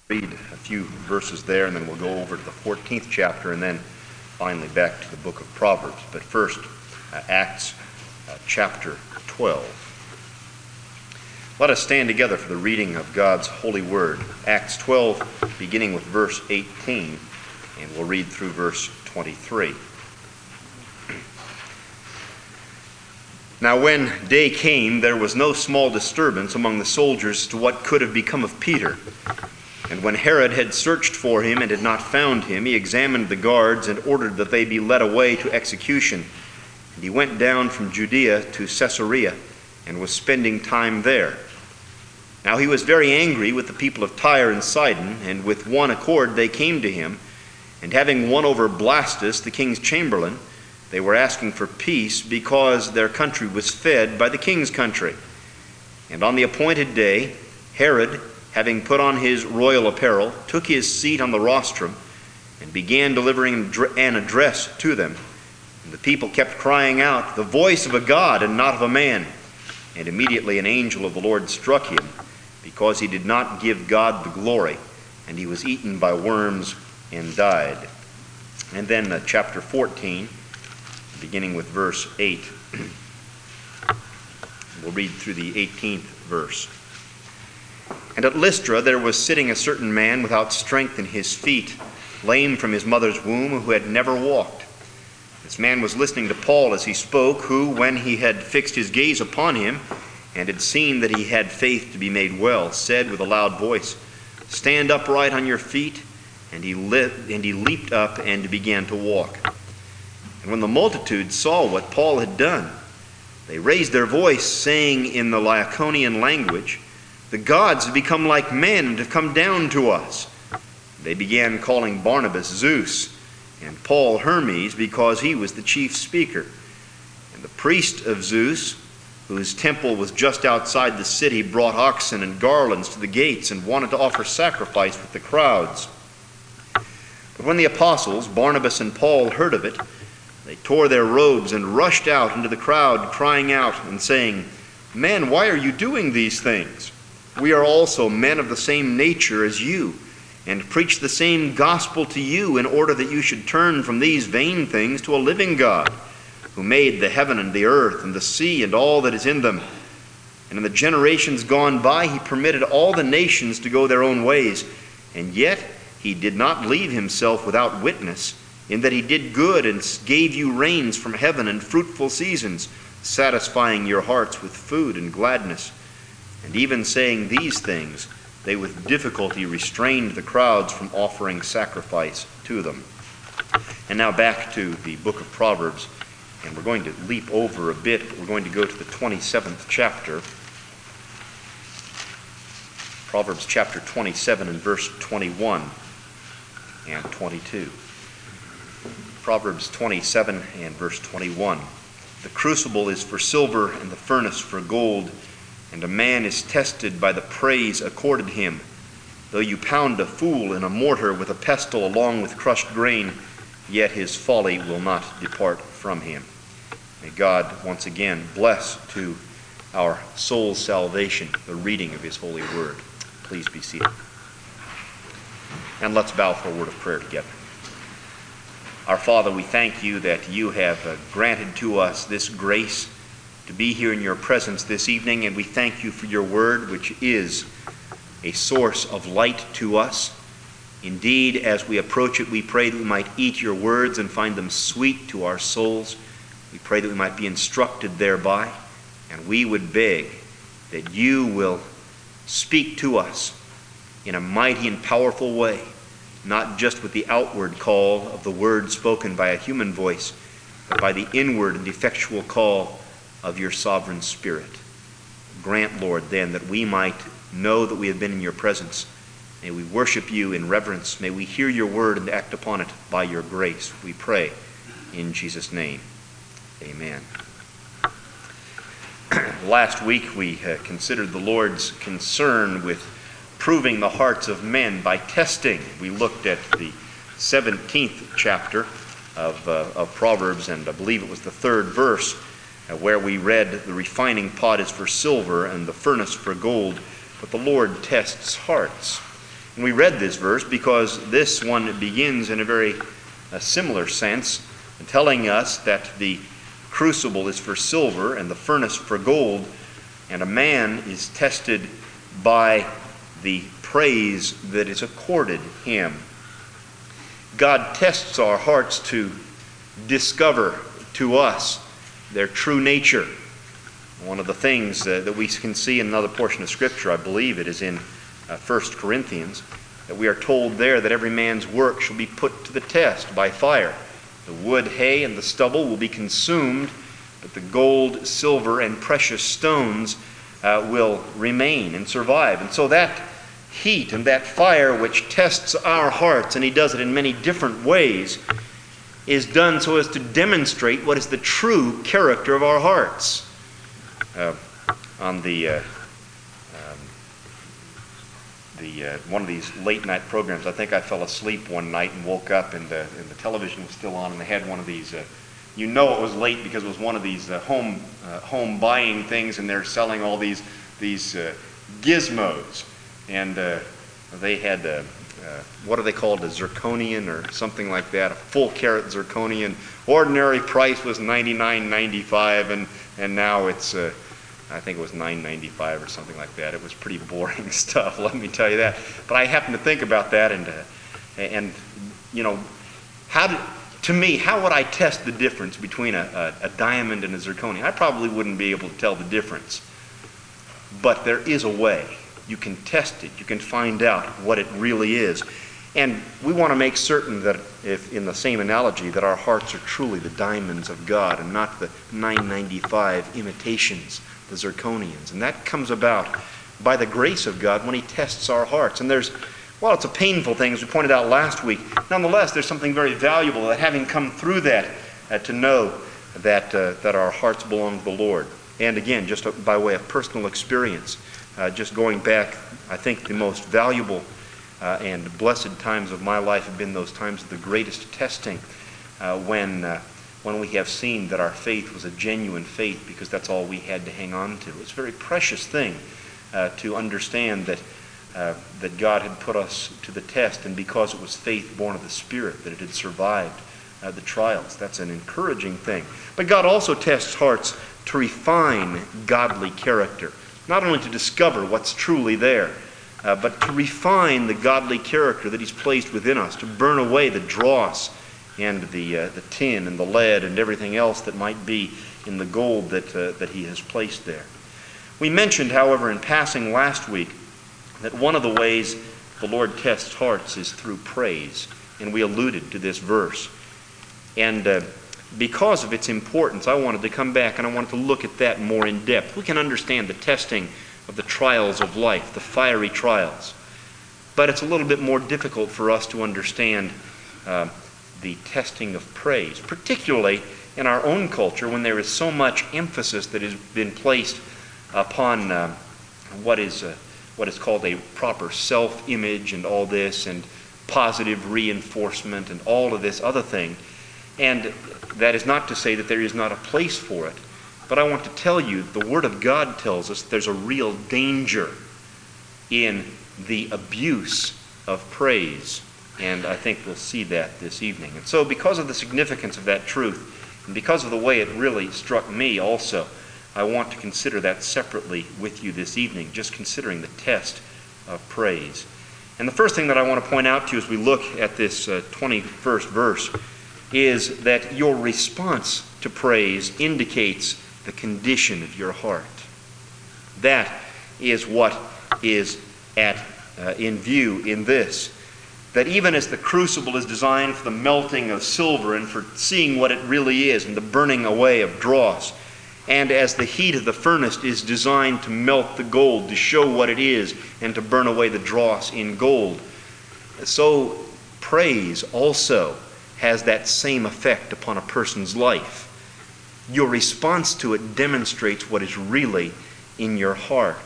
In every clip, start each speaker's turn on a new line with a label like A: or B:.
A: read a few verses there, and then we'll go over to the 14th chapter, and then finally back to the book of Proverbs. But first, Acts chapter 12. Let us stand together for the reading of God's holy word. Acts 12, beginning with verse 18, and we'll read through verse 23. Now when day came, there was no small disturbance among the soldiers as to what could have become of Peter. And when Herod had searched for him and had not found him, he examined the guards and ordered that they be led away to execution. And he went down from Judea to Caesarea and was spending time there. Now he was very angry with the people of Tyre and Sidon, and with one accord they came to him. And having won over Blastus, the king's chamberlain, they were asking for peace because their country was fed by the king's country. And on the appointed day, Herod, having put on his royal apparel, took his seat on the rostrum and began delivering an address to them. And the people kept crying out, "The voice of a God and not of a man." And immediately an angel of the Lord struck him, because he did not give God the glory, and he was eaten by worms and died. And then chapter 14, beginning with verse 8. We'll read through the 18th verse. And at Lystra there was sitting a certain man without strength in his feet, lame from his mother's womb, who had never walked. This man was listening to Paul as he spoke, who, when he had fixed his gaze upon him, and had seen that he had faith to be made well, said with a loud voice, "Stand upright on your feet." And he leaped up and began to walk. And when the multitude saw what Paul had done, they raised their voice, saying in the Lycaonian language, "The gods have become like men and have come down to us." They began calling Barnabas Zeus, and Paul Hermes, because he was the chief speaker. And the priest of Zeus, whose temple was just outside the city, brought oxen and garlands to the gates and wanted to offer sacrifice with the crowds. But when the apostles, Barnabas and Paul, heard of it, they tore their robes and rushed out into the crowd, crying out and saying, "Men, why are you doing these things? We are also men of the same nature as you, and preach the same gospel to you, in order that you should turn from these vain things to a living God, who made the heaven and the earth and the sea and all that is in them. And in the generations gone by he permitted all the nations to go their own ways, and yet he did not leave himself without witness, in that he did good and gave you rains from heaven and fruitful seasons, satisfying your hearts with food and gladness." And even saying these things, they with difficulty restrained the crowds from offering sacrifice to them. And now back to the book of Proverbs, and we're going to leap over a bit, but we're going to go to the 27th chapter. Proverbs chapter 27 and verse 21 and 22. Proverbs 27 and verse 21. "The crucible is for silver and the furnace for gold, and a man is tested by the praise accorded him. Though you pound a fool in a mortar with a pestle along with crushed grain, yet his folly will not depart from him." May God once again bless to our soul's salvation the reading of his holy word. Please be seated. And let's bow for a word of prayer together. Our Father, we thank you that you have granted to us this grace to be here in your presence this evening, and we thank you for your word, which is a source of light to us. Indeed, as we approach it, we pray that we might eat your words and find them sweet to our souls. We pray that we might be instructed thereby, and we would beg that you will speak to us in a mighty and powerful way, not just with the outward call of the word spoken by a human voice, but by the inward and effectual call of your sovereign Spirit. Grant, Lord, then, that we might know that we have been in your presence. May we worship you in reverence. May we hear your word and act upon it by your grace. We pray in Jesus' name. Amen. Last week we considered the Lord's concern with proving the hearts of men by testing. We looked at the 17th chapter of Proverbs, and I believe it was the 3rd verse, where we read, "The refining pot is for silver and the furnace for gold, but the Lord tests hearts." And we read this verse because this one begins in a very similar sense, telling us that the crucible is for silver and the furnace for gold, and a man is tested by the praise that is accorded him. God tests our hearts to discover to us their true nature. One of the things that we can see in another portion of Scripture, I believe it is in 1 Corinthians, that we are told there that every man's work shall be put to the test by fire. The wood, hay, and the stubble will be consumed, but the gold, silver, and precious stones will remain and survive. And so that heat and that fire which tests our hearts, and he does it in many different ways, is done so as to demonstrate what is the true character of our hearts. On the one of these late night programs, I think I fell asleep one night and woke up, and the television was still on, and they had one of these. You know it was late because it was one of these home buying things, and they're selling all these gizmos, and they had what are they called, a zirconian or something like that, a full carat zirconian. Ordinary price was $99.95, and now it's I think it was $9.95 or something like that. It was pretty boring stuff, let me tell you that. But I happened to think about that, and you know, how would I test the difference between a diamond and a zirconian? I probably wouldn't be able to tell the difference. But there is a way. You can test it. You can find out what it really is. And we want to make certain that, if in the same analogy, that our hearts are truly the diamonds of God and not the $9.95 imitations, the zirconians. And that comes about by the grace of God when he tests our hearts. And while it's a painful thing, as we pointed out last week, nonetheless, there's something very valuable that, having come through that, to know that our hearts belong to the Lord. And again, just by way of personal experience, just going back, I think the most valuable and blessed times of my life have been those times of the greatest testing, when we have seen that our faith was a genuine faith, because that's all we had to hang on to. It's a very precious thing to understand that God had put us to the test, and because it was faith born of the Spirit, that it had survived the trials. That's an encouraging thing. But God also tests hearts to refine godly character, not only to discover what's truly there, but to refine the godly character that he's placed within us, to burn away the dross and the tin and the lead and everything else that might be in the gold that he has placed there. We mentioned, however, in passing last week, that one of the ways the Lord tests hearts is through praise, and we alluded to this verse. And because of its importance, I wanted to come back and I wanted to look at that more in depth. We can understand the testing of the trials of life, the fiery trials. But it's a little bit more difficult for us to understand the testing of praise, particularly in our own culture, when there is so much emphasis that has been placed upon what is called a proper self-image and all this, and positive reinforcement and all of this other thing. And that is not to say that there is not a place for it. But I want to tell you, the Word of God tells us there's a real danger in the abuse of praise. And I think we'll see that this evening. And so because of the significance of that truth, and because of the way it really struck me also, I want to consider that separately with you this evening, just considering the test of praise. And the first thing that I want to point out to you as we look at this 21st verse is that your response to praise indicates the condition of your heart. That is what is in view in this. That even as the crucible is designed for the melting of silver and for seeing what it really is and the burning away of dross, and as the heat of the furnace is designed to melt the gold, to show what it is and to burn away the dross in gold, so praise also has that same effect upon a person's life. Your response to it demonstrates what is really in your heart.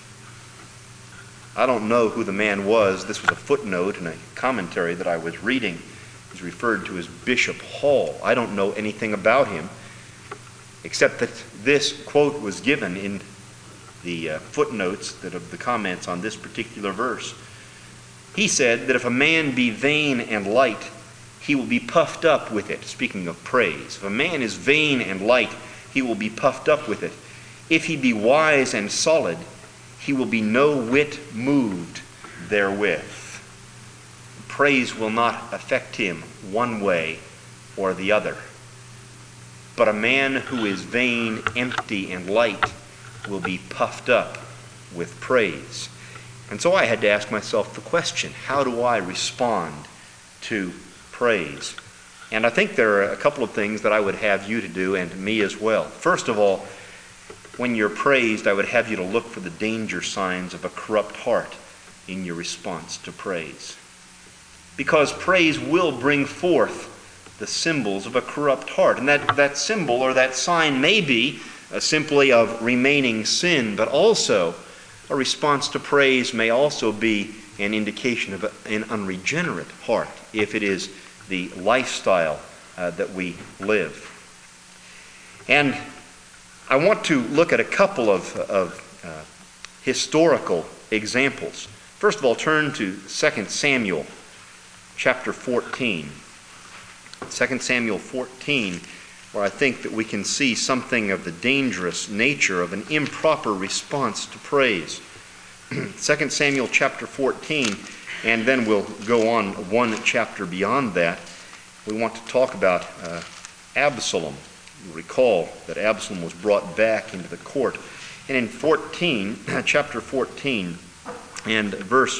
A: I don't know who the man was. This was a footnote in a commentary that I was reading. He's referred to as Bishop Hall. I don't know anything about him, except that this quote was given in the footnotes that of the comments on this particular verse. He said that if a man be vain and light, he will be puffed up with it. Speaking of praise, if a man is vain and light, he will be puffed up with it. If he be wise and solid, he will be no whit moved therewith. Praise will not affect him one way or the other. But a man who is vain, empty, and light will be puffed up with praise. And so I had to ask myself the question, how do I respond to praise? And I think there are a couple of things that I would have you to do, and me as well. First of all, when you're praised, I would have you to look for the danger signs of a corrupt heart in your response to praise. Because praise will bring forth the symbols of a corrupt heart. And that symbol or that sign may be simply of remaining sin, but also a response to praise may also be an indication of an unregenerate heart, if it is the lifestyle that we live. And I want to look at a couple of historical examples. First of all, turn to 2 Samuel chapter 14. 2 Samuel 14, where I think that we can see something of the dangerous nature of an improper response to praise. 2 Samuel chapter 14, and then we'll go on one chapter beyond that. We want to talk about Absalom. You recall that Absalom was brought back into the court. And in chapter 14, and verse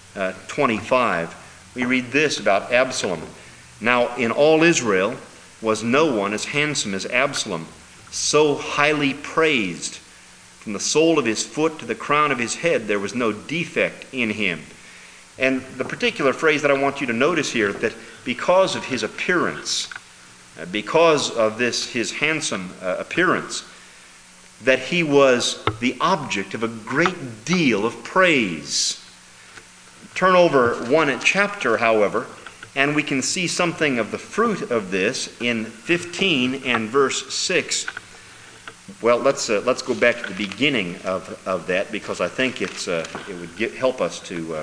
A: 25, we read this about Absalom. Now in all Israel was no one as handsome as Absalom, so highly praised. From the sole of his foot to the crown of his head, there was no defect in him. And the particular phrase that I want you to notice here, that because of his appearance, because of his handsome appearance, that he was the object of a great deal of praise. Turn over one chapter, however, and we can see something of the fruit of this in 15 and verse 6. Well, let's go back to the beginning of that, because I think it would help us to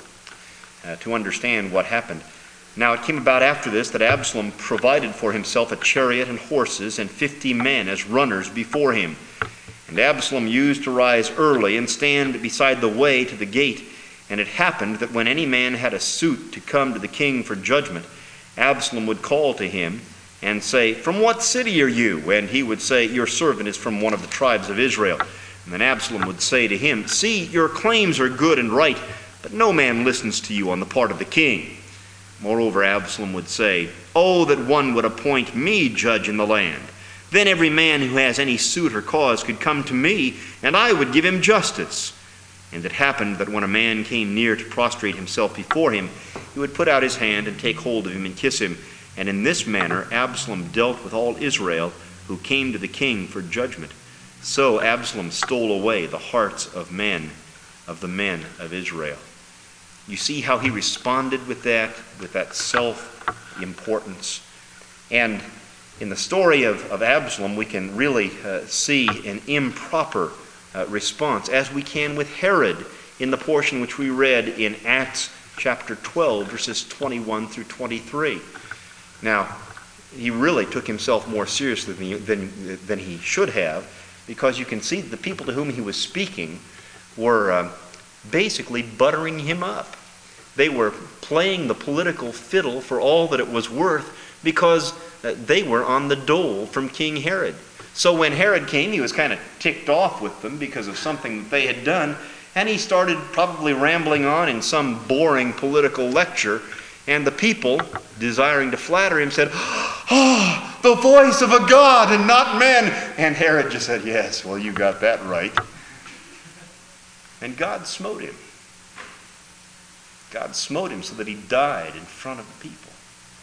A: understand what happened. Now it came about after this that Absalom provided for himself a chariot and horses and 50 men as runners before him. And Absalom used to rise early and stand beside the way to the gate. And it happened that when any man had a suit to come to the king for judgment, Absalom would call to him and say, "From what city are you?" And he would say, "Your servant is from one of the tribes of Israel." And then Absalom would say to him, "See, your claims are good and right, but no man listens to you on the part of the king." Moreover, Absalom would say, "Oh, that one would appoint me judge in the land. Then every man who has any suit or cause could come to me, and I would give him justice." And it happened that when a man came near to prostrate himself before him, he would put out his hand and take hold of him and kiss him. And in this manner Absalom dealt with all Israel who came to the king for judgment. So Absalom stole away the hearts of the men of Israel. You see how he responded with that self-importance. And in the story of Absalom, we can really see an improper response, as we can with Herod in the portion which we read in Acts chapter 12, verses 21 through 23. Now, he really took himself more seriously than he should have, because you can see that the people to whom he was speaking were basically buttering him up. They were playing the political fiddle for all that it was worth, because they were on the dole from King Herod. So when Herod came, he was kind of ticked off with them because of something that they had done, and he started probably rambling on in some boring political lecture, and the people, desiring to flatter him, said, "Oh, the voice of a God and not men." And Herod just said, "Yes, well, you got that right." And God smote him. God smote him so that he died in front of the people.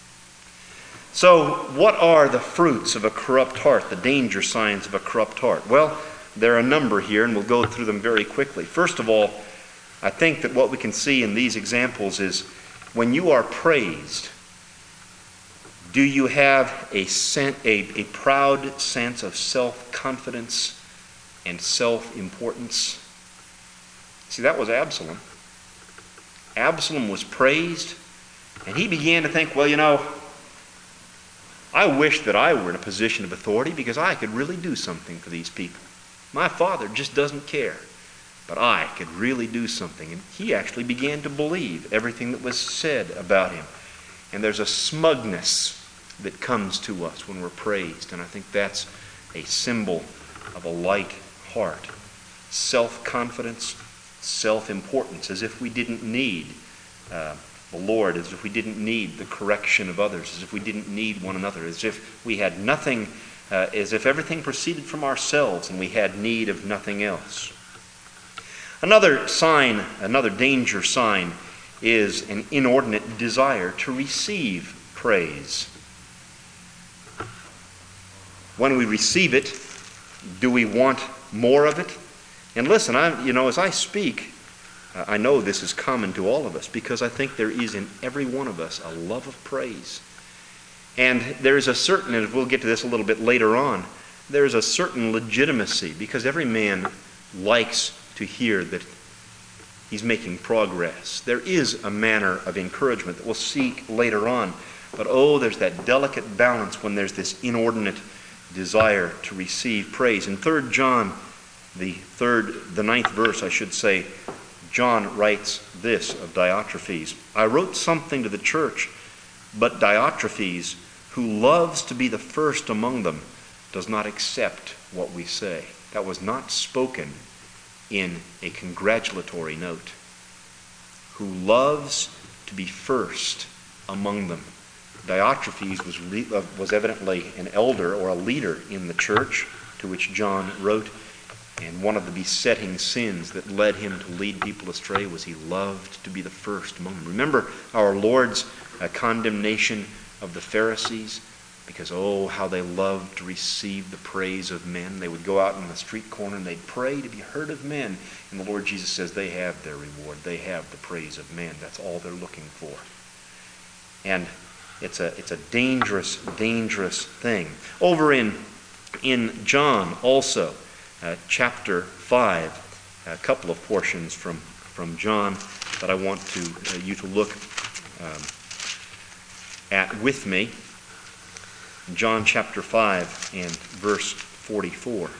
A: So, what are the fruits of a corrupt heart, the danger signs of a corrupt heart? Well, there are a number here, and we'll go through them very quickly. First of all, I think that what we can see in these examples is when you are praised, do you have a proud sense of self-confidence and self-importance? See, that was Absalom. Absalom was praised, and he began to think, well, I wish that I were in a position of authority because I could really do something for these people. My father just doesn't care, but I could really do something. And he actually began to believe everything that was said about him. And there's a smugness that comes to us when we're praised, and I think that's a symbol of a light heart. Self-confidence, self-importance, as if we didn't need the Lord, as if we didn't need the correction of others, as if we didn't need one another, as if we had nothing, as if everything proceeded from ourselves and we had need of nothing else. Another sign, another danger sign, is an inordinate desire to receive praise. When we receive it, do we want more of it? And listen, as I speak, I know this is common to all of us because I think there is in every one of us a love of praise. And there is a certain, and we'll get to this a little bit later on, there is a certain legitimacy because every man likes to hear that he's making progress. There is a manner of encouragement that we'll see later on. But there's that delicate balance when there's this inordinate desire to receive praise. In 3 John, the 9th verse, I should say, John writes this of Diotrephes. I wrote something to the church, but Diotrephes, who loves to be the first among them, does not accept what we say. That was not spoken in a congratulatory note. Who loves to be first among them. Diotrephes was evidently an elder or a leader in the church to which John wrote, and one of the besetting sins that led him to lead people astray was he loved to be the first among them. Remember our Lord's condemnation of the Pharisees? Because, how they loved to receive the praise of men. They would go out in the street corner and they'd pray to be heard of men. And the Lord Jesus says they have their reward. They have the praise of men. That's all they're looking for. And it's a dangerous, dangerous thing. Over in John also, chapter 5, a couple of portions from John that I want you to look at with me. John chapter 5 and verse 44.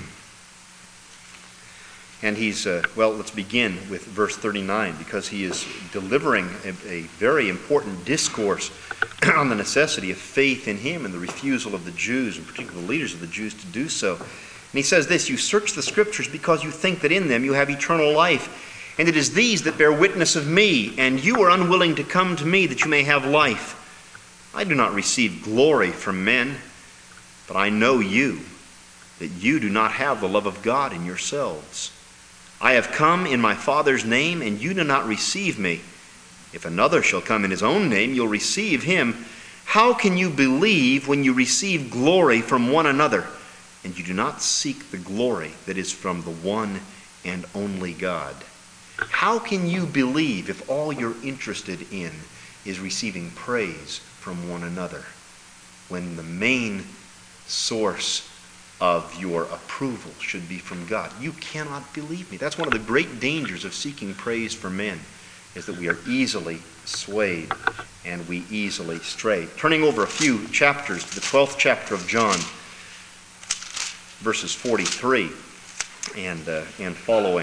A: And let's begin with verse 39 because he is delivering a very important discourse on the necessity of faith in him and the refusal of the Jews, and particularly the leaders of the Jews, to do so. And he says this, you search the Scriptures because you think that in them you have eternal life, and it is these that bear witness of me, and you are unwilling to come to me that you may have life. I do not receive glory from men, but I know you, that you do not have the love of God in yourselves. I have come in my Father's name, and you do not receive me. If another shall come in his own name, you'll receive him. How can you believe when you receive glory from one another, and you do not seek the glory that is from the one and only God? How can you believe if all you're interested in is receiving praise from one another, when the main source of your approval should be from God? You cannot believe me. That's one of the great dangers of seeking praise from men, is that we are easily swayed and we easily stray. Turning over a few chapters to the 12th chapter of John, verses 43 and following.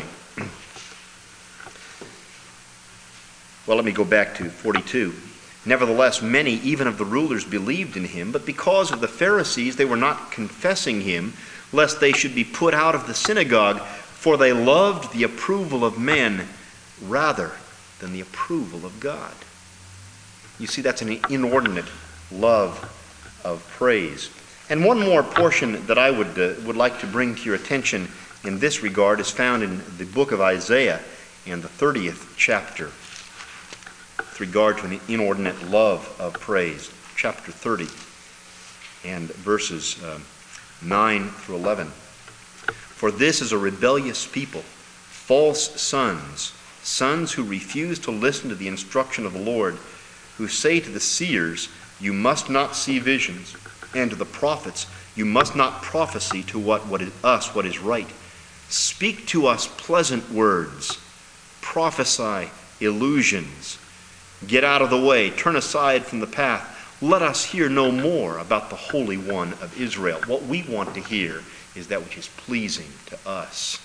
A: Well, let me go back to 42. Nevertheless, many even of the rulers believed in him, but because of the Pharisees they were not confessing him, lest they should be put out of the synagogue, for they loved the approval of men rather than the approval of God. You see, that's an inordinate love of praise. And one more portion that I would like to bring to your attention in this regard is found in the book of Isaiah and the 30th chapter. With regard to an inordinate love of praise, chapter 30 and verses 9 through 11. For this is a rebellious people, false sons, sons who refuse to listen to the instruction of the Lord, who say to the seers, you must not see visions, and to the prophets, you must not prophesy to what is right. Speak to us pleasant words, prophesy illusions. Get out of the way. Turn aside from the path. Let us hear no more about the Holy One of Israel. What we want to hear is that which is pleasing to us.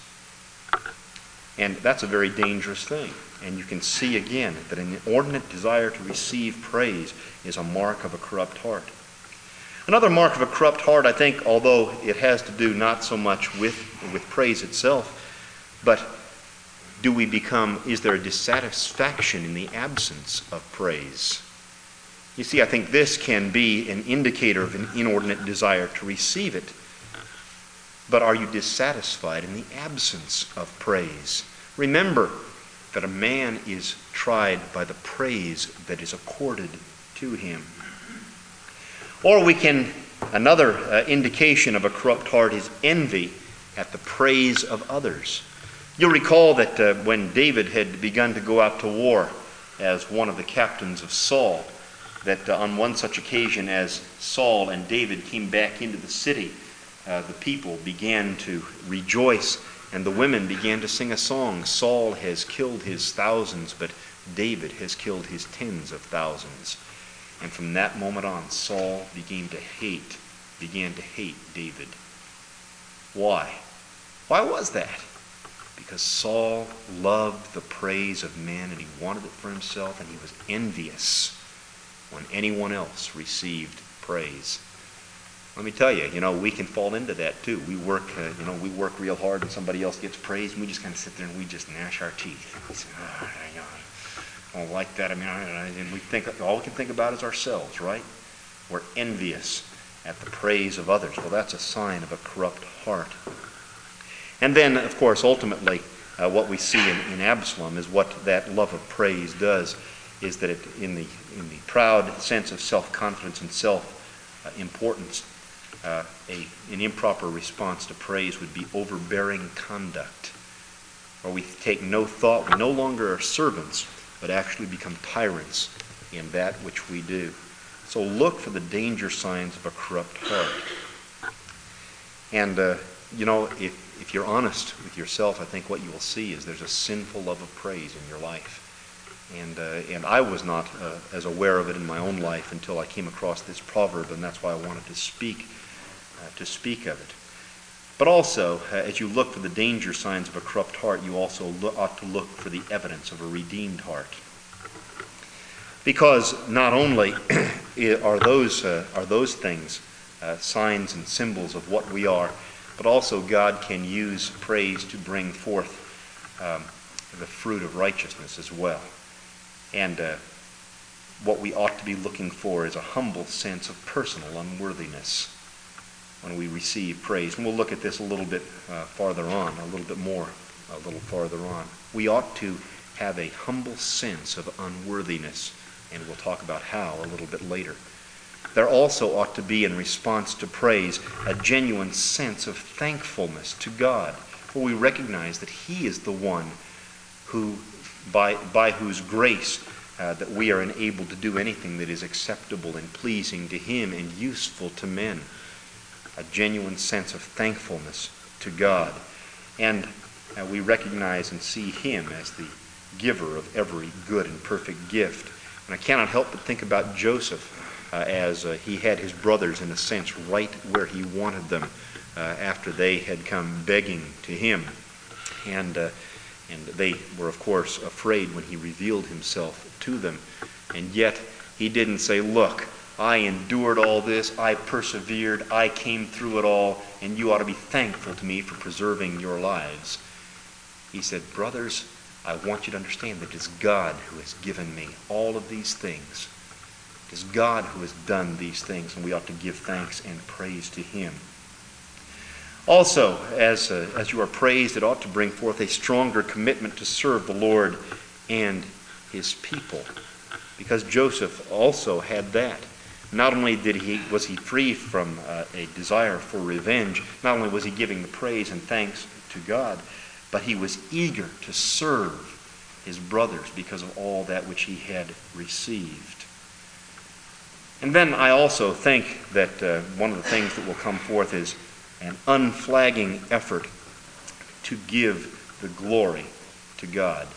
A: And that's a very dangerous thing. And you can see again that an inordinate desire to receive praise is a mark of a corrupt heart. Another mark of a corrupt heart, I think, although it has to do not so much with praise itself, but is there a dissatisfaction in the absence of praise? You see, I think this can be an indicator of an inordinate desire to receive it. But are you dissatisfied in the absence of praise? Remember that a man is tried by the praise that is accorded to him. Or another indication of a corrupt heart is envy at the praise of others. You'll recall that when David had begun to go out to war as one of the captains of Saul, that on one such occasion as Saul and David came back into the city, the people began to rejoice, and the women began to sing a song. Saul has killed his thousands, but David has killed his tens of thousands. And from that moment on, Saul began to hate David. Why? Why was that? Because Saul loved the praise of men, and he wanted it for himself, and he was envious when anyone else received praise. Let me tell you, we can fall into that too. We work real hard, and somebody else gets praise, and we just kind of sit there and we just gnash our teeth. We say, I don't like that. And we think all we can think about is ourselves, right? We're envious at the praise of others. Well, that's a sign of a corrupt heart. And then, of course, ultimately, what we see in Absalom is what that love of praise does, is that in the proud sense of self-confidence and self-importance, an improper response to praise would be overbearing conduct, where we take no thought. We no longer are servants, but actually become tyrants in that which we do. So look for the danger signs of a corrupt heart. And, if you're honest with yourself, I think what you will see is there's a sinful love of praise in your life. And I was not as aware of it in my own life until I came across this proverb, and that's why I wanted to speak of it. But also, as you look for the danger signs of a corrupt heart, you also ought to look for the evidence of a redeemed heart. Because not only are those things signs and symbols of what we are, but also God can use praise to bring forth the fruit of righteousness as well. And what we ought to be looking for is a humble sense of personal unworthiness when we receive praise. And we'll look at this a little bit farther on. We ought to have a humble sense of unworthiness, and we'll talk about how a little bit later. There also ought to be, in response to praise, a genuine sense of thankfulness to God, for we recognize that He is the one who, by whose grace, that we are enabled to do anything that is acceptable and pleasing to Him and useful to men. A genuine sense of thankfulness to God. And we recognize and see Him as the giver of every good and perfect gift. And I cannot help but think about Joseph as he had his brothers, in a sense, right where he wanted them after they had come begging to him. And they were, of course, afraid when he revealed himself to them. And yet, he didn't say, look, I endured all this, I persevered, I came through it all, and you ought to be thankful to me for preserving your lives. He said, brothers, I want you to understand that it is God who has given me all of these things. It is God who has done these things, and we ought to give thanks and praise to Him. Also, as you are praised, it ought to bring forth a stronger commitment to serve the Lord and His people, because Joseph also had that. Not only was he free from a desire for revenge, not only was he giving the praise and thanks to God, but he was eager to serve his brothers because of all that which he had received. And then I also think that one of the things that will come forth is an unflagging effort to give the glory to God.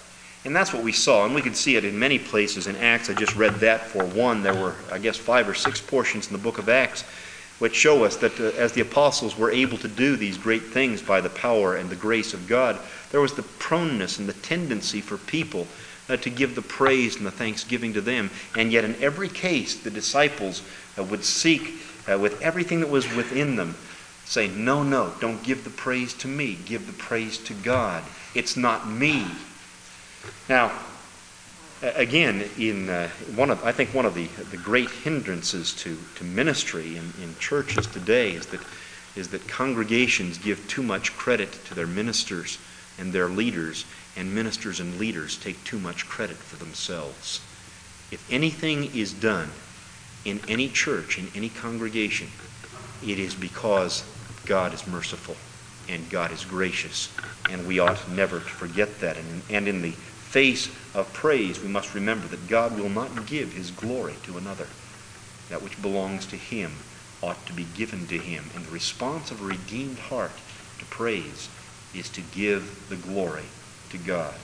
A: And that's what we saw, and we could see it in many places in Acts. I just read that for one. There were, I guess, 5 or 6 portions in the book of Acts which show us that as the apostles were able to do these great things by the power and the grace of God, there was the proneness and the tendency for people to give the praise and the thanksgiving to them. And yet in every case, the disciples would seek with everything that was within them, say, no, don't give the praise to me. Give the praise to God. It's not me. Now, again, I think one of the great hindrances to ministry in churches today is that congregations give too much credit to their ministers and their leaders, and ministers and leaders take too much credit for themselves. If anything is done in any church, in any congregation, it is because God is merciful and God is gracious, and we ought never to forget that. And in the face of praise, we must remember that God will not give his glory to another. That which belongs to him ought to be given to him. And the response of a redeemed heart to praise is to give the glory to God.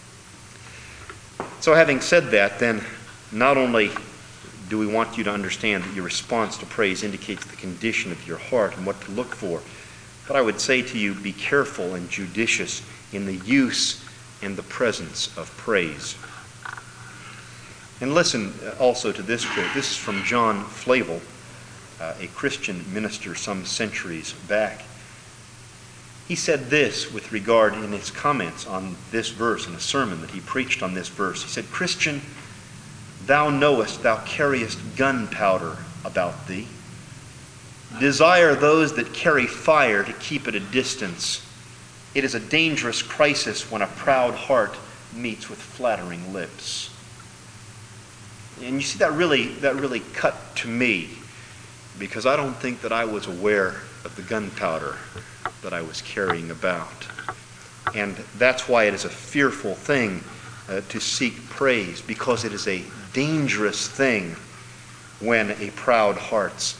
A: So having said that, then, not only do we want you to understand that your response to praise indicates the condition of your heart and what to look for, but I would say to you, be careful and judicious in the use and the presence of praise. And listen also to this quote. This is from John Flavel, a Christian minister some centuries back. He said this with regard in his comments on this verse in a sermon that he preached on this verse. He said, "Christian, thou knowest thou carriest gunpowder about thee. Desire those that carry fire to keep at a distance. It is a dangerous crisis when a proud heart meets with flattering lips." And you see, that really cut to me, because I don't think that I was aware of the gunpowder that I was carrying about. And that's why it is a fearful thing to seek praise, because it is a dangerous thing when a proud heart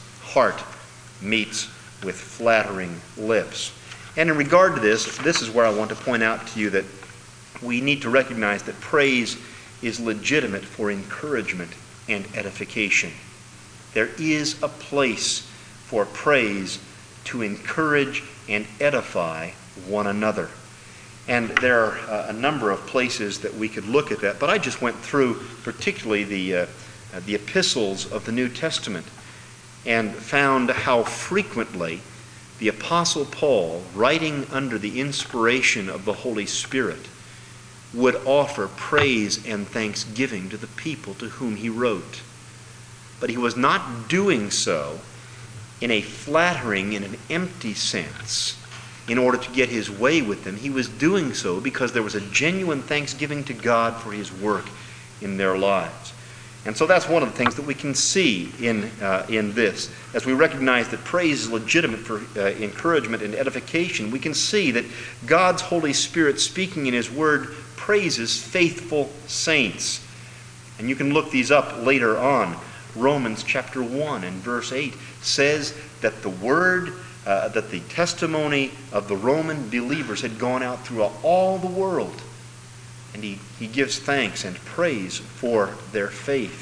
A: meets with flattering lips. And in regard to this is where I want to point out to you that we need to recognize that praise is legitimate for encouragement and edification. There is a place for praise to encourage and edify one another. And there are a number of places that we could look at that, but I just went through particularly the epistles of the New Testament and found how frequently the Apostle Paul, writing under the inspiration of the Holy Spirit, would offer praise and thanksgiving to the people to whom he wrote. But he was not doing so in a flattering, in an empty sense, in order to get his way with them. He was doing so because there was a genuine thanksgiving to God for his work in their lives. And so that's one of the things that we can see in this. As we recognize that praise is legitimate for encouragement and edification, we can see that God's Holy Spirit, speaking in his word, praises faithful saints. And you can look these up later on. Romans chapter 1 and verse 8 says that the word, that the testimony of the Roman believers had gone out throughout all the world. And he gives thanks and praise for their faith.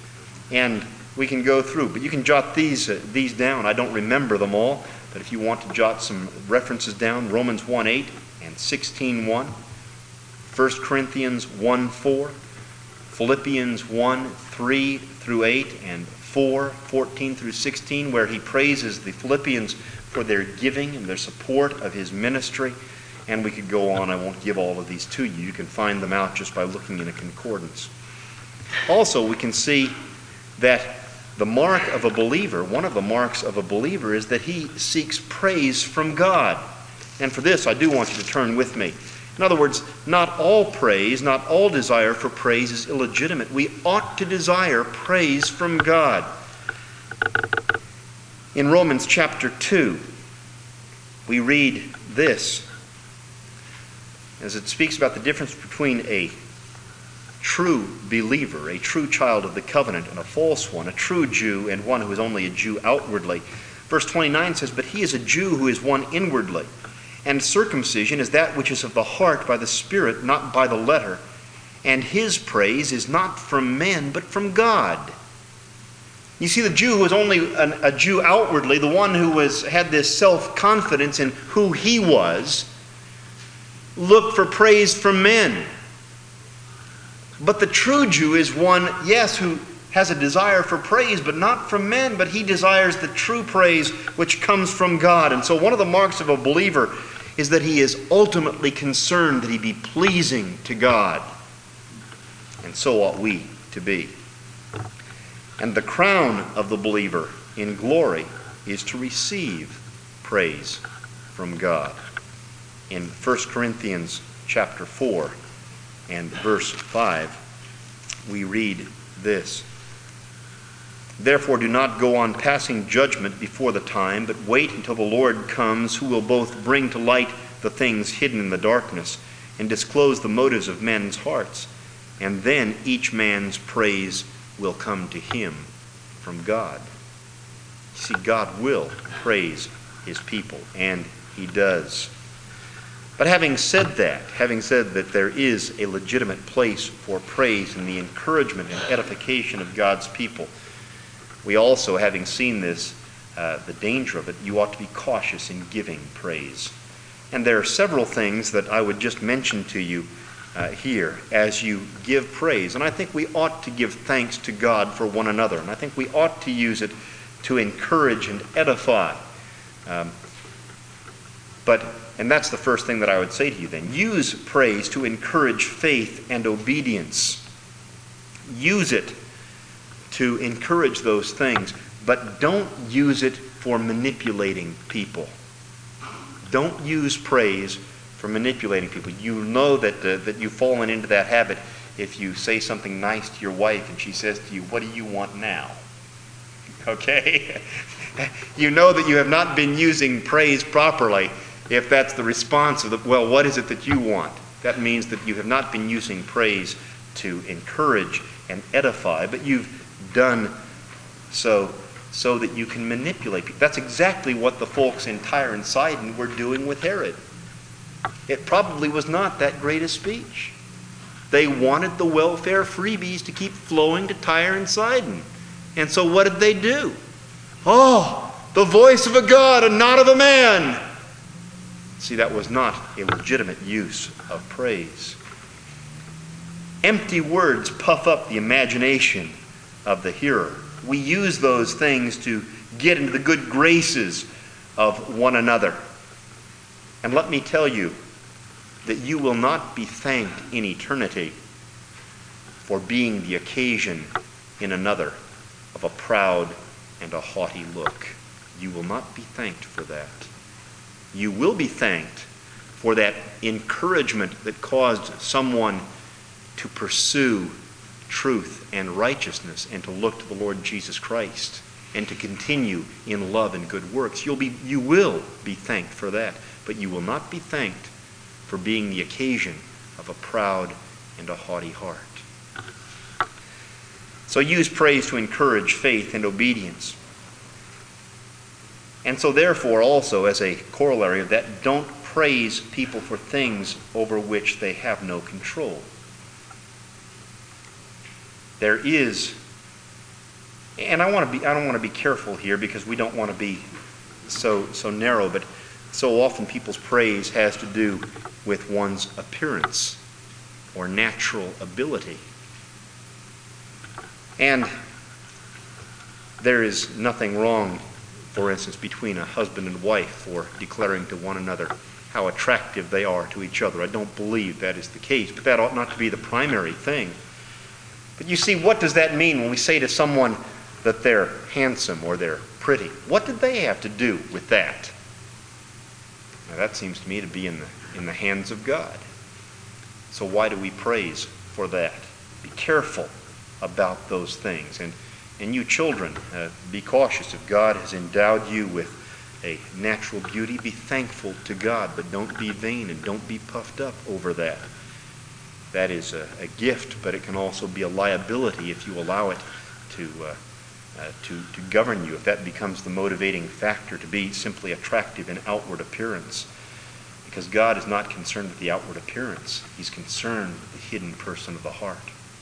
A: And we can go through, but you can jot these down. I don't remember them all, but if you want to jot some references down, Romans 1:8 and 16:1, 1 Corinthians 1:4, Philippians 1:3 through 8, and 4:14 through 16, where he praises the Philippians for their giving and their support of his ministry. And we could go on. I won't give all of these to you. You can find them out just by looking in a concordance. Also, we can see that the mark of a believer, one of the marks of a believer, is that he seeks praise from God. And for this, I do want you to turn with me. In other words, not all praise, not all desire for praise is illegitimate. We ought to desire praise from God. In Romans chapter 2, we read this, as it speaks about the difference between a true believer, a true child of the covenant, and a false one, a true Jew and one who is only a Jew outwardly. Verse 29 says, "But he is a Jew who is one inwardly, and circumcision is that which is of the heart by the Spirit, not by the letter, and his praise is not from men, but from God. You see, the Jew who was only a Jew outwardly, the one who had this self-confidence in who he was, looked for praise from men. But the true Jew is one, yes, who has a desire for praise, but not from men, but he desires the true praise which comes from God. And so one of the marks of a believer is that he is ultimately concerned that he be pleasing to God. And so ought we to be. And the crown of the believer in glory is to receive praise from God. In 1 Corinthians chapter 4 and verse 5, we read this: "Therefore do not go on passing judgment before the time, but wait until the Lord comes, who will both bring to light the things hidden in the darkness and disclose the motives of men's hearts. And then each man's praise will come to him from God." You see, God will praise his people, and he does. But having said that there is a legitimate place for praise in the encouragement and edification of God's people, we also, having seen this, the danger of it, you ought to be cautious in giving praise. And there are several things that I would just mention to you here as you give praise. And I think we ought to give thanks to God for one another. And I think we ought to use it to encourage and edify. And that's the first thing that I would say to you then. Use praise to encourage faith and obedience. Use it to encourage those things, but don't use it for manipulating people. Don't use praise for manipulating people. You know that you've fallen into that habit if you say something nice to your wife and she says to you, "What do you want now?" Okay? You know that you have not been using praise properly if that's the response of well, what is it that you want? That means that you have not been using praise to encourage and edify, but you've done so that you can manipulate people. That's exactly what the folks in Tyre and Sidon were doing with Herod. It probably was not that great a speech. They wanted the welfare freebies to keep flowing to Tyre and Sidon. And so what did they do? Oh, the voice of a God and not of a man. See, that was not a legitimate use of praise. Empty words puff up the imagination of the hearer. We use those things to get into the good graces of one another. And let me tell you that you will not be thanked in eternity for being the occasion in another of a proud and a haughty look. You will not be thanked for that. You will be thanked for that encouragement that caused someone to pursue truth and righteousness and to look to the Lord Jesus Christ and to continue in love and good works. You will be thanked for that, but you will not be thanked for being the occasion of a proud and a haughty heart. So use praise to encourage faith and obedience. And so therefore also, as a corollary of that, don't praise people for things over which they have no control. There is, and I don't want to be careful here because we don't want to be so narrow, but so often people's praise has to do with one's appearance or natural ability. And there is nothing wrong, for instance, between a husband and wife for declaring to one another how attractive they are to each other. I don't believe that is the case, but that ought not to be the primary thing. But you see, what does that mean when we say to someone that they're handsome or they're pretty? What did they have to do with that? Now that seems to me to be in the hands of God. So why do we praise for that? Be careful about those things. And you children, be cautious. If God has endowed you with a natural beauty, be thankful to God, but don't be vain and don't be puffed up over that. That is a gift, but it can also be a liability if you allow it to govern you, if that becomes the motivating factor to be simply attractive in outward appearance. Because God is not concerned with the outward appearance. He's concerned with the hidden person of the heart.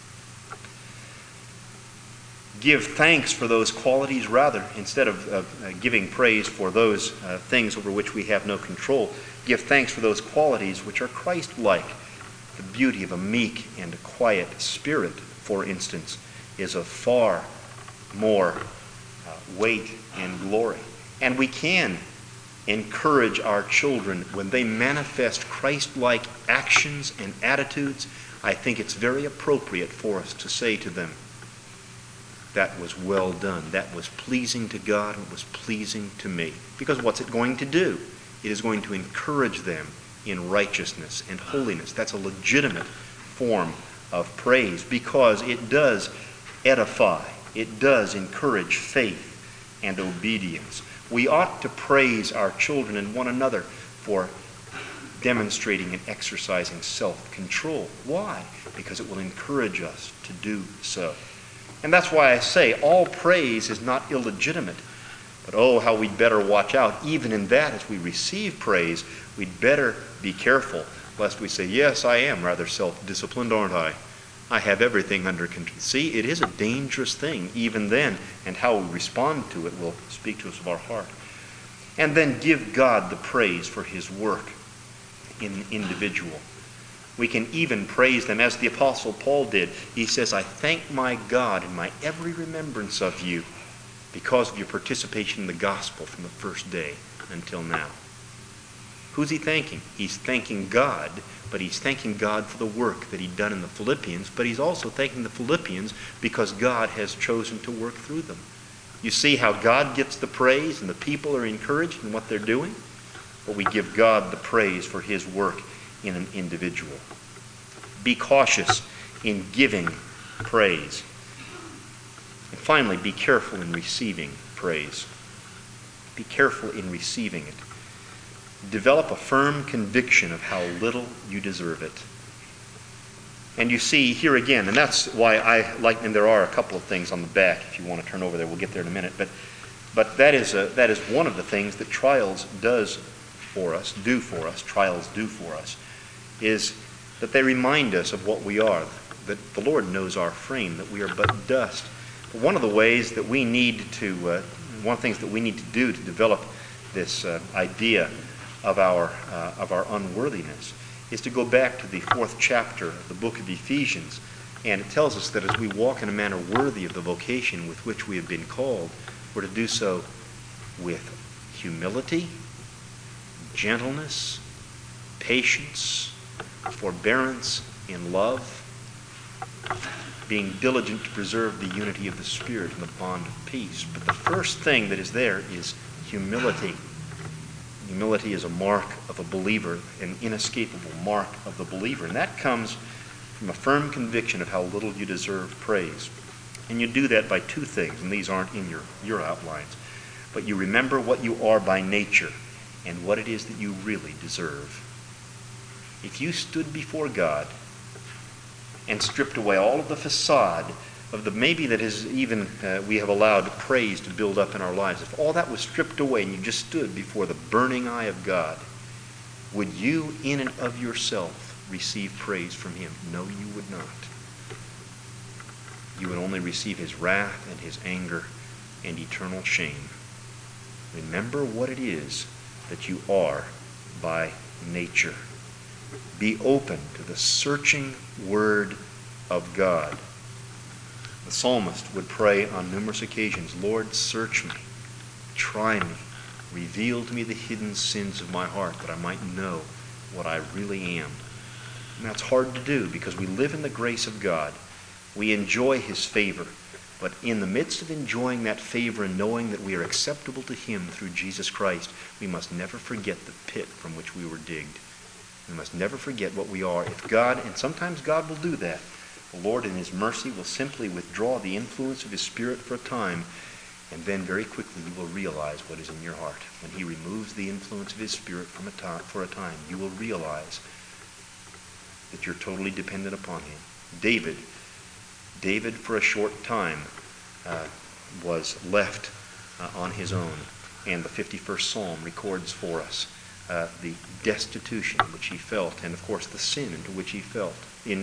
A: Give thanks for those qualities rather, instead of giving praise for those things over which we have no control. Give thanks for those qualities which are Christ-like. The beauty of a meek and a quiet spirit, for instance, is of far more weight and glory. And we can encourage our children when they manifest Christ-like actions and attitudes. I think it's very appropriate for us to say to them, that was well done. That was pleasing to God and it was pleasing to me. Because what's it going to do? It is going to encourage them in righteousness and holiness. That's a legitimate form of praise because it does edify. It does encourage faith and obedience. We ought to praise our children and one another for demonstrating and exercising self-control. Why? Because it will encourage us to do so. And that's why I say all praise is not illegitimate. But oh, how we'd better watch out. Even in that, as we receive praise, we'd better be careful lest we say, yes, I am rather self-disciplined, aren't I? I have everything under control. See, it is a dangerous thing even then, and how we respond to it will speak to us of our heart. And then give God the praise for his work in an individual. We can even praise them as the Apostle Paul did. He says, I thank my God in my every remembrance of you because of your participation in the gospel from the first day until now. Who's he thanking? He's thanking God, but he's thanking God for the work that he'd done in the Philippians, but he's also thanking the Philippians because God has chosen to work through them. You see how God gets the praise and the people are encouraged in what they're doing? But we give God the praise for his work in an individual. Be cautious in giving praise. And finally, be careful in receiving praise. Be careful in receiving it. Develop a firm conviction of how little you deserve it. And you see here again, and that's why I like, and there are a couple of things on the back if you want to turn over there, we'll get there in a minute, but that is one of the things that trials do for us, is that they remind us of what we are, that the Lord knows our frame, that we are but dust. But one of the things that we need to do to develop this idea of our unworthiness is to go back to the 4th chapter of the book of Ephesians, and it tells us that as we walk in a manner worthy of the vocation with which we have been called, we're to do so with humility, gentleness, patience, forbearance, in love, being diligent to preserve the unity of the Spirit and the bond of peace. But the first thing that is there is humility. Humility is a mark of a believer, an inescapable mark of the believer. And that comes from a firm conviction of how little you deserve praise. And you do that by two things, and these aren't in your outlines. But you remember what you are by nature and what it is that you really deserve. If you stood before God and stripped away all of the facade of the maybe that is even we have allowed praise to build up in our lives, if all that was stripped away and you just stood before the burning eye of God, would you in and of yourself receive praise from him? No, you would not. You would only receive his wrath and his anger and eternal shame. Remember what it is that you are by nature. Be open to the searching word of God. The psalmist would pray on numerous occasions, Lord, search me, try me, reveal to me the hidden sins of my heart that I might know what I really am. And that's hard to do because we live in the grace of God. We enjoy his favor. But in the midst of enjoying that favor and knowing that we are acceptable to him through Jesus Christ, we must never forget the pit from which we were digged. We must never forget what we are. If God, and sometimes God will do that, the Lord in his mercy will simply withdraw the influence of his Spirit for a time, and then very quickly you will realize what is in your heart. When he removes the influence of his Spirit for a time, you will realize that you're totally dependent upon him. David for a short time was left on his own, and the 51st Psalm records for us the destitution which he felt, and of course the sin into which he fell.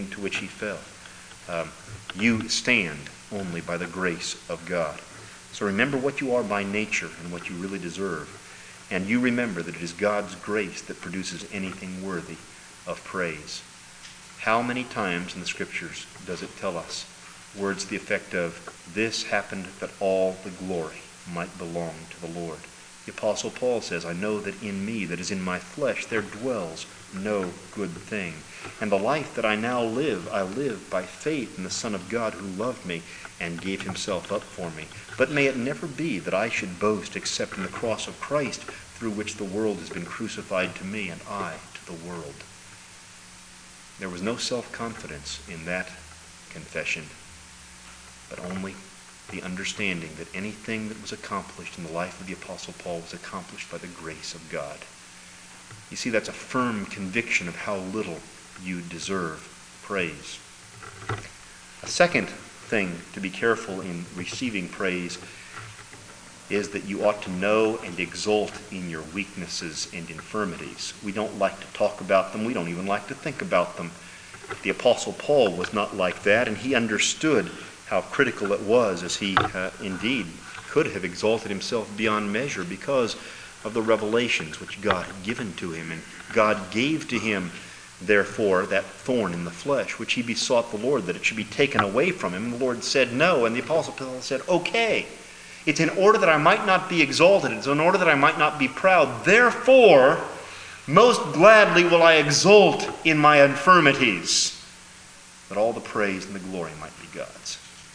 A: You stand only by the grace of God. So remember what you are by nature and what you really deserve. And you remember that it is God's grace that produces anything worthy of praise. How many times in the Scriptures does it tell us words to the effect of, "This happened that all the glory might belong to the Lord"? The Apostle Paul says, "I know that in me, that is in my flesh, there dwells no good thing. And the life that I now live, I live by faith in the Son of God who loved me and gave himself up for me. But may it never be that I should boast except in the cross of Christ, through which the world has been crucified to me and I to the world." There was no self-confidence in that confession, but only the understanding that anything that was accomplished in the life of the Apostle Paul was accomplished by the grace of God. You see, that's a firm conviction of how little you deserve praise. A second thing to be careful in receiving praise is that you ought to know and exult in your weaknesses and infirmities. We don't like to talk about them. We don't even like to think about them. The Apostle Paul was not like that, and he understood how critical it was, as he indeed could have exalted himself beyond measure because of the revelations which God had given to him. And God gave to him, therefore, that thorn in the flesh, which he besought the Lord that it should be taken away from him. And the Lord said no, and the Apostle Paul said, "Okay. It's in order that I might not be exalted. It's in order that I might not be proud. Therefore, most gladly will I exult in my infirmities, that all the praise and the glory might be God's."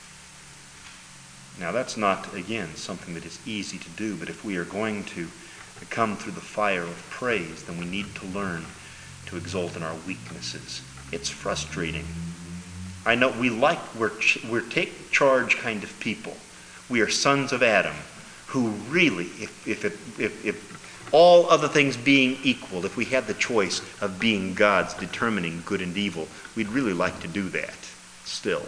A: Now, that's not, again, something that is easy to do, but if we are going to come through the fire of praise, then we need to learn to exult in our weaknesses. It's frustrating. I know we're take charge kind of people. We are sons of Adam, who really, if all other things being equal, if we had the choice of being God's determining good and evil, we'd really like to do that still.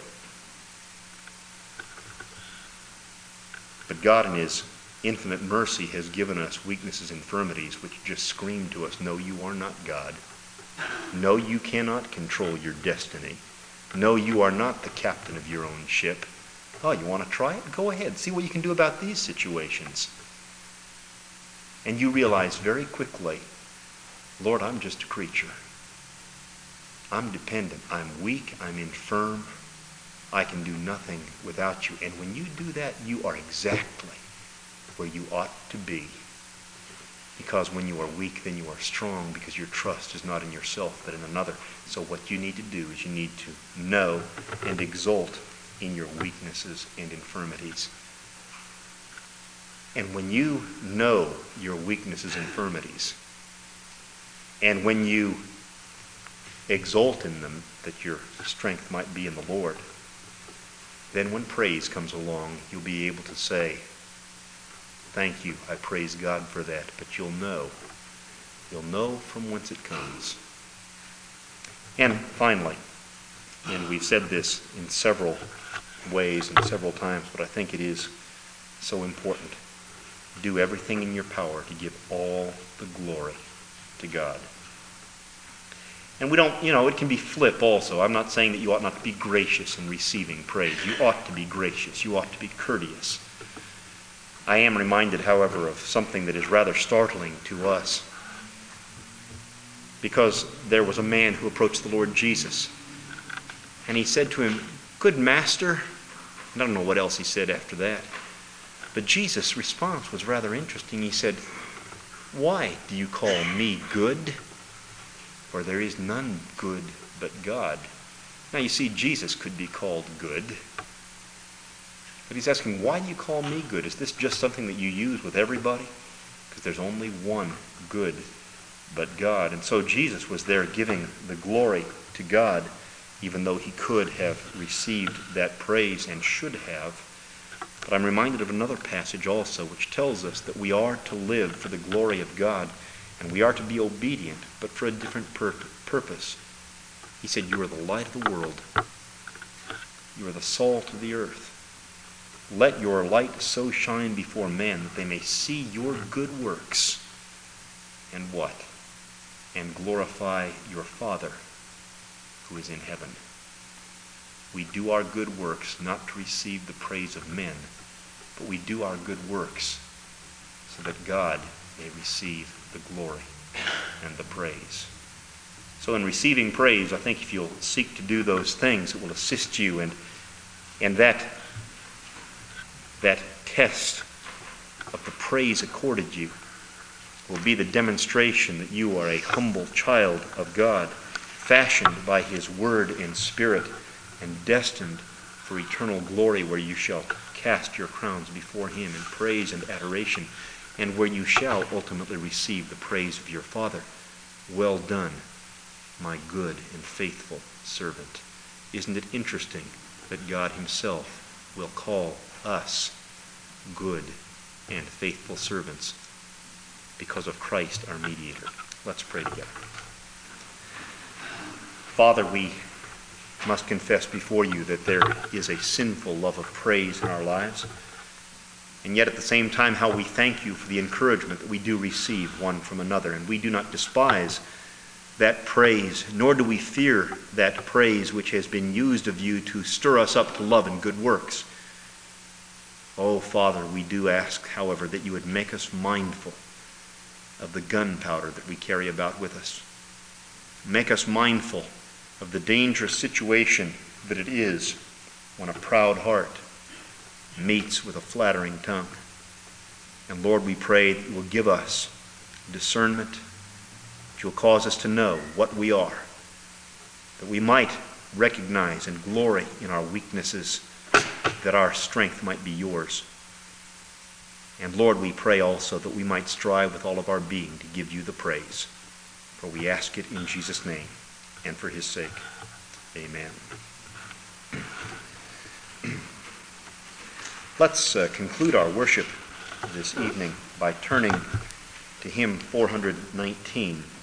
A: But God in his infinite mercy has given us weaknesses and infirmities which just scream to us, no, you are not God. No, you cannot control your destiny. No, you are not the captain of your own ship. Oh, you want to try it? Go ahead. See what you can do about these situations. And you realize very quickly, Lord, I'm just a creature. I'm dependent. I'm weak. I'm infirm. I can do nothing without you. And when you do that, you are exactly where you ought to be. Because when you are weak, then you are strong, because your trust is not in yourself, but in another. So what you need to do is you need to know and exult in your weaknesses and infirmities. And when you know your weaknesses and infirmities, and when you exult in them, that your strength might be in the Lord, then when praise comes along, you'll be able to say, "Thank you, I praise God for that." But you'll know from whence it comes. And finally, and we've said this in several ways and several times, but I think it is so important. Do everything in your power to give all the glory to God. And we don't, it can be flip also. I'm not saying that you ought not to be gracious in receiving praise. You ought to be gracious. You ought to be courteous. I am reminded, however, of something that is rather startling to us. Because there was a man who approached the Lord Jesus, and he said to him, "Good master." I don't know what else he said after that. But Jesus' response was rather interesting. He said, "Why do you call me good? For there is none good but God." Now you see, Jesus could be called good. But he's asking, why do you call me good? Is this just something that you use with everybody? Because there's only one good but God. And so Jesus was there giving the glory to God, even though he could have received that praise and should have. But I'm reminded of another passage also, which tells us that we are to live for the glory of God, and we are to be obedient, but for a different purpose. He said, "You are the light of the world. You are the salt of the earth. Let your light so shine before men that they may see your good works." And what? and glorify your Father who is in heaven. We do our good works not to receive the praise of men, but we do our good works so that God may receive the glory and the praise. So in receiving praise, I think if you'll seek to do those things, it will assist you, and that test of the praise accorded you will be the demonstration that you are a humble child of God, fashioned by his word and spirit, and destined for eternal glory, where you shall cast your crowns before him in praise and adoration, and where you shall ultimately receive the praise of your Father. Well done, my good and faithful servant. Isn't it interesting that God himself will call us good and faithful servants because of Christ our mediator? Let's pray together. Father, we must confess before you that there is a sinful love of praise in our lives, and yet at the same time how we thank you for the encouragement that we do receive one from another, and we do not despise that praise, nor do we fear that praise which has been used of you to stir us up to love and good works. Oh, Father, we do ask, however, that you would make us mindful of the gunpowder that we carry about with us. Make us mindful of the dangerous situation that it is when a proud heart meets with a flattering tongue. And Lord, we pray that you will give us discernment, that you'll cause us to know what we are, that we might recognize and glory in our weaknesses, that our strength might be yours. And Lord, we pray also that we might strive with all of our being to give you the praise. For we ask it in Jesus' name and for his sake. Amen. Let's conclude our worship this evening by turning to hymn 419.